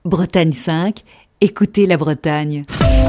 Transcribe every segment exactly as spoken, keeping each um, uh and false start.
Bretagne cinq, écoutez la Bretagne.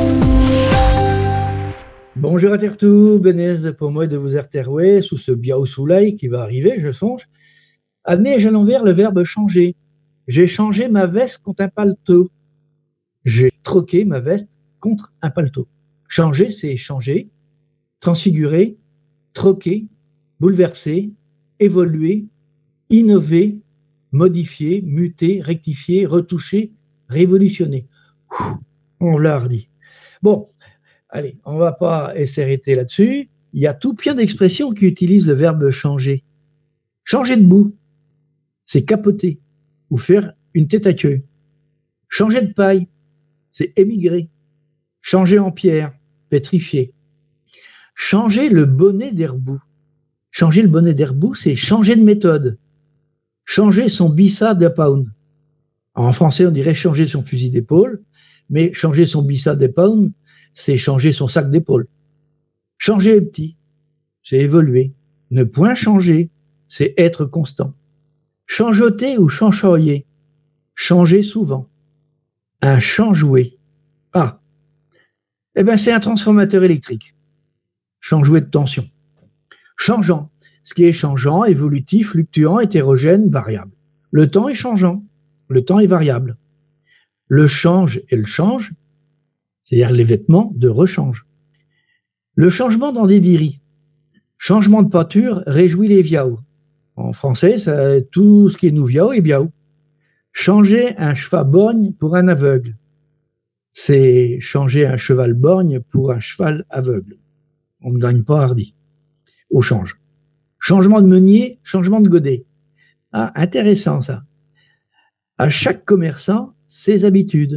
Bonjour à tous, Benez pour moi de vous erterouer sous ce biao soleil qui va arriver, je songe. Admets à l'envers le verbe changer. J'ai changé ma veste contre un paletot. J'ai troqué ma veste contre un paletot. Changer, c'est changer, transfigurer, troquer, bouleverser, évoluer, innover, modifier, muter, rectifier, retoucher, révolutionner. Ouh, on l'a redit. Bon, allez, on ne va pas s'arrêter là-dessus. Il y a tout plein d'expressions qui utilisent le verbe changer. Changer de bout, c'est capoter ou faire une tête à queue. Changer de paille, c'est émigrer. Changer en pierre, pétrifier. Changer le bonnet d'herbou. Changer le bonnet d'herbou, c'est changer de méthode. Changer son bissat de pound. En français, on dirait changer son fusil d'épaule, mais changer son bissat de pound, c'est changer son sac d'épaule. Changer est petit, c'est évoluer. Ne point changer, c'est être constant. Changeoter ou chanchoyer, changer souvent. Un chanjoué. Ah, eh bien c'est un transformateur électrique. Chanjoué de tension. Changeant, ce qui est changeant, évolutif, fluctuant, hétérogène, variable. Le temps est changeant, le temps est variable. Le change et le change, c'est-à-dire les vêtements de rechange. Le changement dans des diris. Changement de pâture réjouit les viaos. En français, ça, tout ce qui est nouviao est biao. Changer un cheval borgne pour un aveugle, c'est changer un cheval borgne pour un cheval aveugle. On ne gagne pas hardi. Au change. Changement de meunier, changement de godet. Ah, intéressant ça. À chaque commerçant, ses habitudes.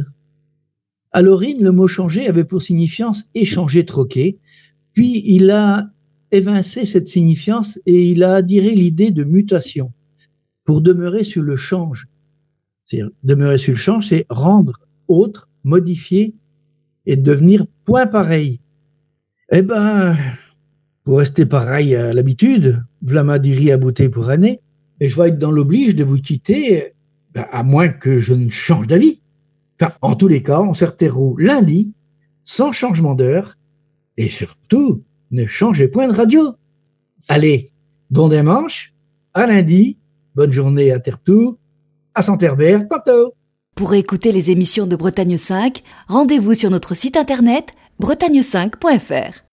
À l'origine, le mot changer avait pour signifiance échanger, troquer, puis il a évincé cette signifiance et il a adhéré l'idée de mutation pour demeurer sur le change. C'est-à-dire, demeurer sur le change, c'est rendre autre, modifier et devenir point pareil. Eh ben, pour rester pareil à l'habitude, v'là ma diri à bouter pour année, et je vais être dans l'oblige de vous quitter, ben, à moins que je ne change d'avis. Enfin, en tous les cas, on se retrouve lundi, sans changement d'heure, et surtout, ne changez point de radio. Allez, bon dimanche, à lundi, bonne journée à Tertou, à Saint-Herbert, tantôt. Pour écouter les émissions de Bretagne cinq, rendez-vous sur notre site internet bretagne cinq point f r.